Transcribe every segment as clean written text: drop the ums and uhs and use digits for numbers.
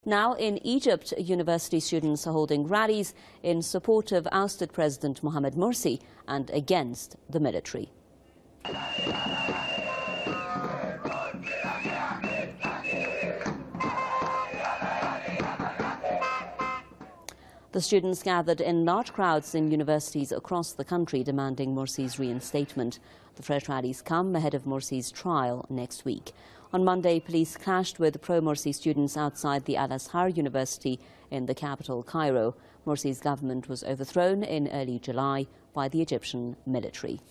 Now, in Egypt, university students are holding rallies in support of ousted President Mohamed Morsi and against the military. The students gathered in large crowds in universities across the country demanding Morsi's reinstatement. The fresh rallies come ahead of Morsi's trial next week. On Monday, police clashed with pro-Morsi students outside the Al-Azhar University in the capital, Cairo. Morsi's government was overthrown in early July by the Egyptian military.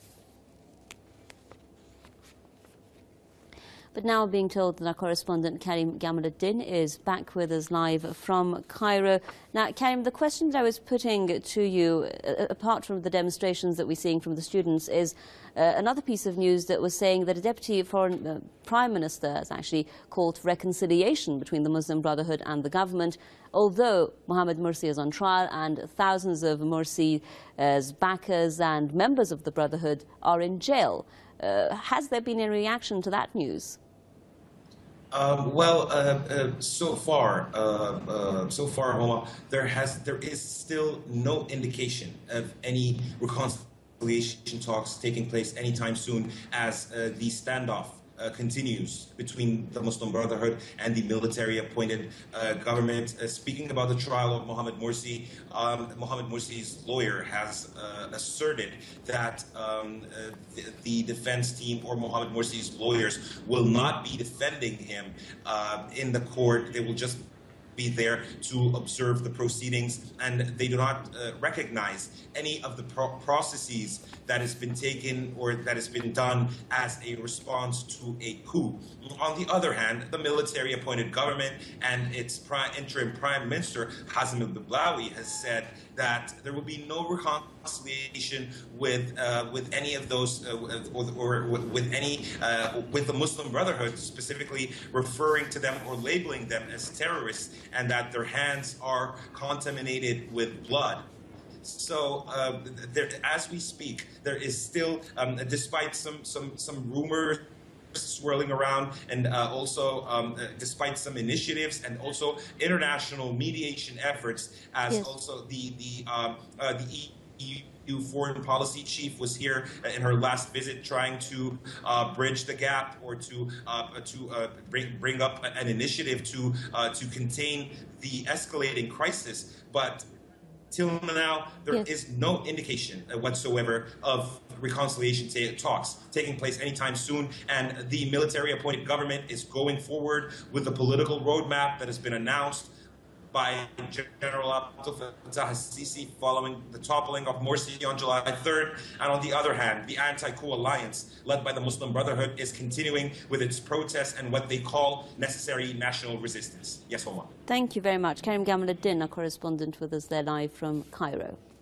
But now being told that our correspondent Karim Gamaluddin is back with us live from Cairo. Now, Karim, the question that I was putting to you, apart from the demonstrations that we're seeing from the students, is another piece of news that was saying that a deputy foreign prime minister has actually called for reconciliation between the Muslim Brotherhood and the government, although Mohamed Morsi is on trial and thousands of Morsi's backers and members of the Brotherhood are in jail. Has there been a reaction to that news? So far, Homa, there is still no indication of any reconciliation talks taking place anytime soon, as the standoff continues between the Muslim Brotherhood and the military-appointed government. Speaking about the trial of Mohamed Morsi, Mohamed Morsi's lawyer has asserted that the defense team or Mohamed Morsi's lawyers will not be defending him in the court. They will just be there to observe the proceedings, and they do not recognize any of the processes that has been taken or that has been done as a response to a coup. On the other hand, the military-appointed government and its interim prime minister, Hazem al-Biblawi, has said that there will be no reconciliation with any of those, with the Muslim Brotherhood, specifically referring to them or labeling them as terrorists, and that their hands are contaminated with blood. So, as we speak, there is still, despite some rumors swirling around, and also despite some initiatives and also international mediation efforts, as yes. Also the EU foreign policy chief was here in her last visit, trying to bridge the gap or to bring up an initiative to contain the escalating crisis, but till now, there yes. is no indication whatsoever of reconciliation talks taking place anytime soon, and the military-appointed government is going forward with the political roadmap that has been announced by General Abdel Fattah al-Sisi following the toppling of Morsi on July 3rd. And on the other hand, the anti-coup alliance led by the Muslim Brotherhood is continuing with its protests and what they call necessary national resistance. Yes, Homa. Thank you very much. Karim Gamaluddin, our correspondent with us there live from Cairo.